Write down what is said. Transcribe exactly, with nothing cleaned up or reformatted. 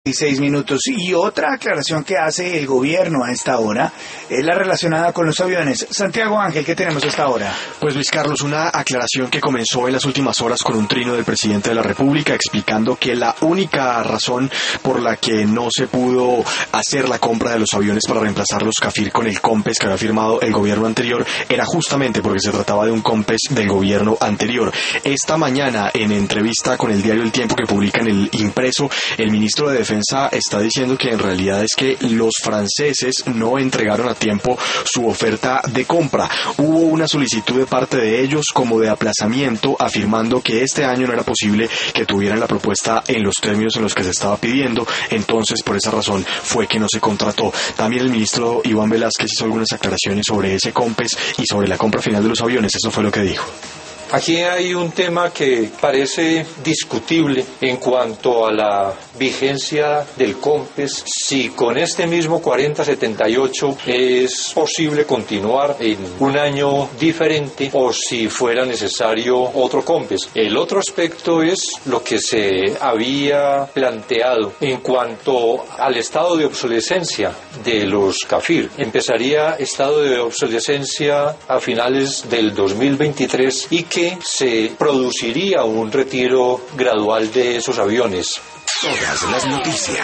Seis minutos. Y otra aclaración que hace el gobierno a esta hora es la relacionada con los aviones. Santiago Ángel, ¿qué tenemos a esta hora? Pues Luis Carlos, una aclaración que comenzó en las últimas horas con un trino del presidente de la República explicando que la única razón por la que no se pudo hacer la compra de los aviones para reemplazar los CAFIR con el COMPES que había firmado el gobierno anterior era justamente porque se trataba de un COMPES del gobierno anterior. Esta mañana, en entrevista con el diario El Tiempo que publica en el impreso, el ministro de Defensa está diciendo que en realidad es que los franceses no entregaron a tiempo su oferta de compra. Hubo una solicitud de parte de ellos como de aplazamiento, afirmando que este año no era posible que tuvieran la propuesta en los términos en los que se estaba pidiendo. Entonces, por esa razón fue que no se contrató. También el ministro Iván Velázquez hizo algunas aclaraciones sobre ese COMPES y sobre la compra final de los aviones. Eso fue lo que dijo. Aquí hay un tema que parece discutible en cuanto a la vigencia del COMPES, si con este mismo cuarenta setenta y ocho es posible continuar en un año diferente o si fuera necesario otro COMPES. El otro aspecto es lo que se había planteado en cuanto al estado de obsolescencia de los CAFIR. Empezaría estado de obsolescencia a finales del dos mil veintitrés y que se produciría un retiro gradual de esos aviones. Todas las noticias.